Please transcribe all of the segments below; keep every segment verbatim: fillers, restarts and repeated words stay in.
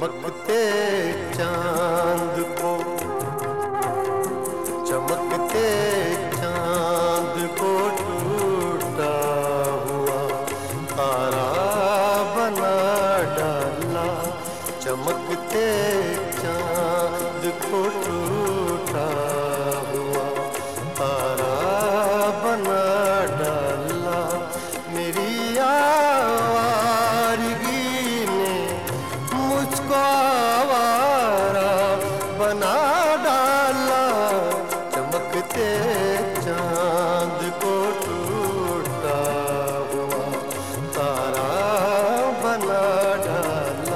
चमकते चांद को, चमकते चांद को टूटा हुआ तारा बना डाला। चमकते चांद को टूटा हुआ तारा बना डाला। मेरी आवारगी ने मुझको आवारा बना डाला। चमकते चांद को टूटा हुआ तारा बना डाला।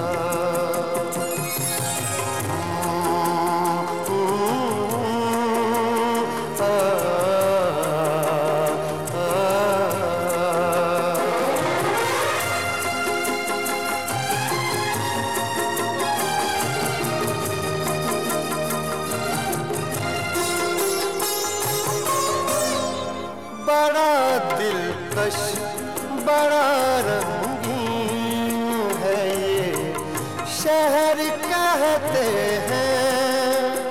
बड़ा दिलकश बड़ा रंगीन है ये शहर कहते हैं।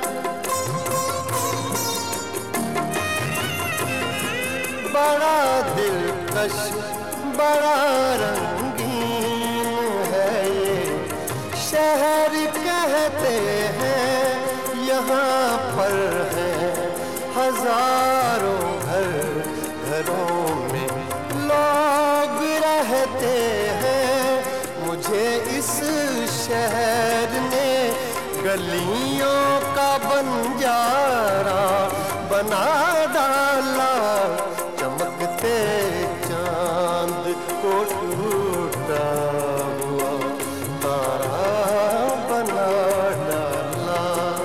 बड़ा दिलकश बड़ा रंगीन है ये शहर कहते हैं। यहाँ पर है हजारों घर, घरों में लोग रहते हैं। मुझे इस शहर ने गलियों का बंजारा बना डाला। चमकते चांद को टूटा हुआ तारा बना डाला।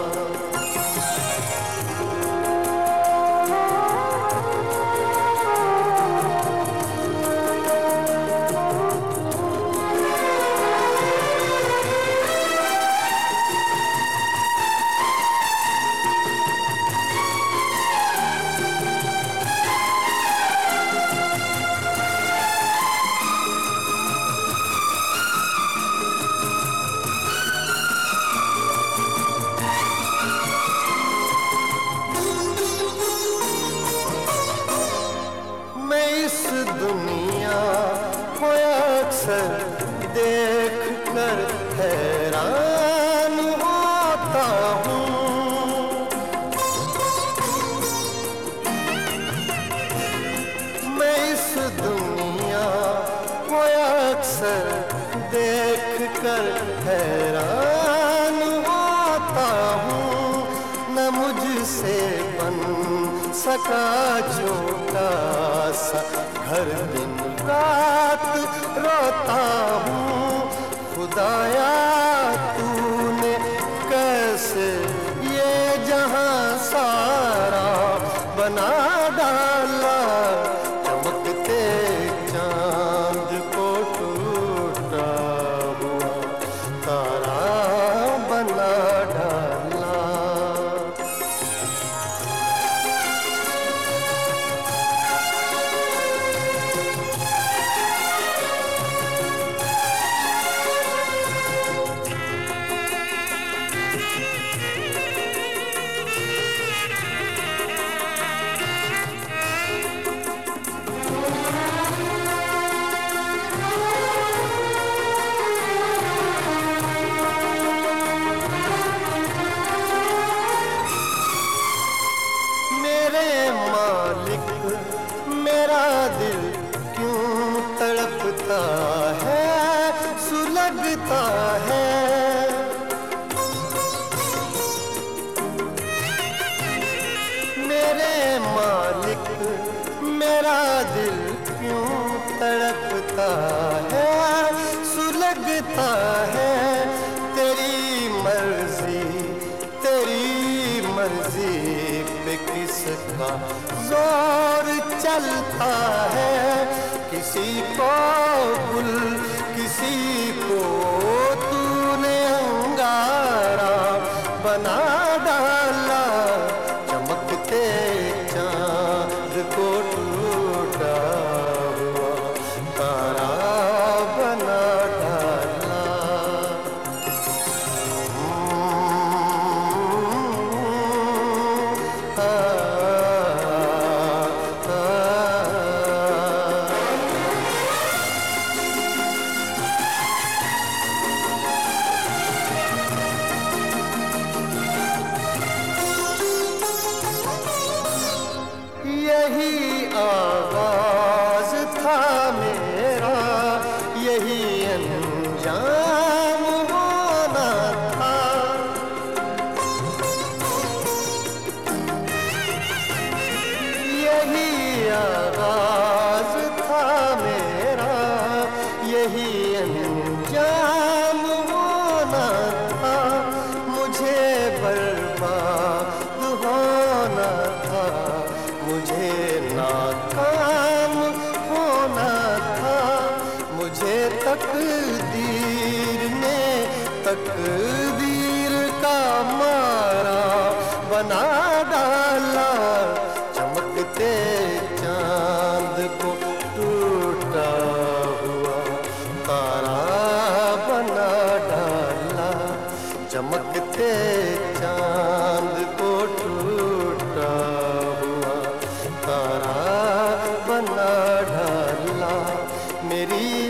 दुनिया को अक्सर देख कर हैरान होता हूँ। मैं इस दुनिया को अक्सर देख कर हैरान होता हूँ। न मुझसे बन सका छोटा सा घर, दिन रात रोता हूँ। खुदाया तूने कैसे ये जहां सारा बना डाला। चमकते चांद को टूटा हुआ तारा बना डाला। मेरा दिल क्यों तड़पता है, सुलगता है। मेरे मालिक मेरा दिल क्यों तड़पता है, सुलगता है। तेरी मर्जी तेरी मर्जी पे किसका जोर चलता है। किसी को गुल किसी को तूने अंगारा बना डाला। चमकते चांद को टूटा हुआ तारा बना डाला। यही आगाज था मेरा, यही अंजाम होना था। यही आगाज था मेरा, यही अंजाम होना था। मुझे बर्बाद होना था, मुझे नाकाम होना था। मुझे तकदीर ने तकदीर का मारा बना डाला। चमकते चांद को टूटा हुआ तारा बना डाला। चमकते चांद को टूटा हुआ तारा बना डाला। मेरी